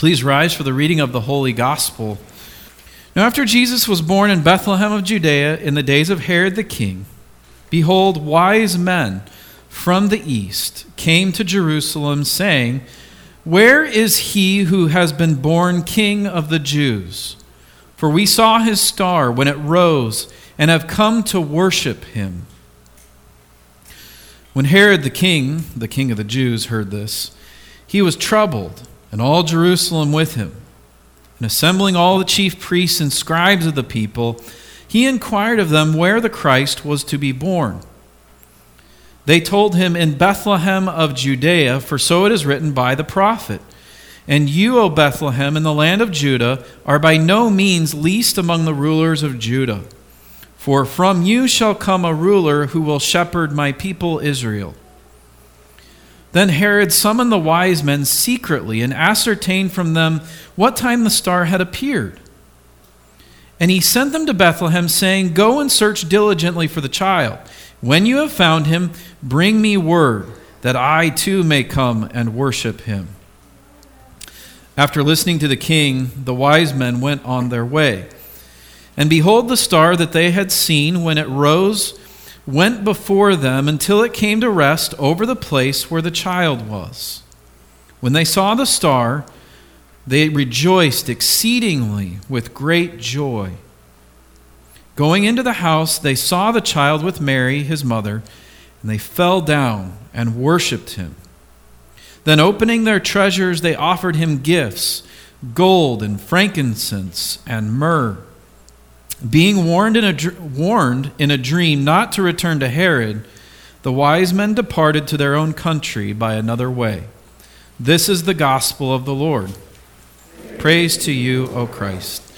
Please rise for the reading of the Holy Gospel. Now after Jesus was born in Bethlehem of Judea in the days of Herod the king, behold, wise men from the east came to Jerusalem, saying, "Where is he who has been born King of the Jews? For we saw his star when it rose and have come to worship him." When Herod the king of the Jews, heard this, he was troubled, and all Jerusalem with him. And assembling all the chief priests and scribes of the people, he inquired of them where the Christ was to be born. They told him, "In Bethlehem of Judea, for so it is written by the prophet. And you, O Bethlehem, in the land of Judah, are by no means least among the rulers of Judah. For from you shall come a ruler who will shepherd my people Israel." Then Herod summoned the wise men secretly and ascertained from them what time the star had appeared. And he sent them to Bethlehem, saying, "Go and search diligently for the child. When you have found him, bring me word, that I too may come and worship him." After listening to the king, the wise men went on their way. And behold, the star that they had seen when it rose went before them until it came to rest over the place where the child was. When they saw the star, they rejoiced exceedingly with great joy. Going into the house, they saw the child with Mary, his mother, and they fell down and worshipped him. Then opening their treasures, they offered him gifts, gold and frankincense and myrrh. Being warned in a dream not to return to Herod, the wise men departed to their own country by another way. This is the gospel of the Lord. Praise to you, O Christ.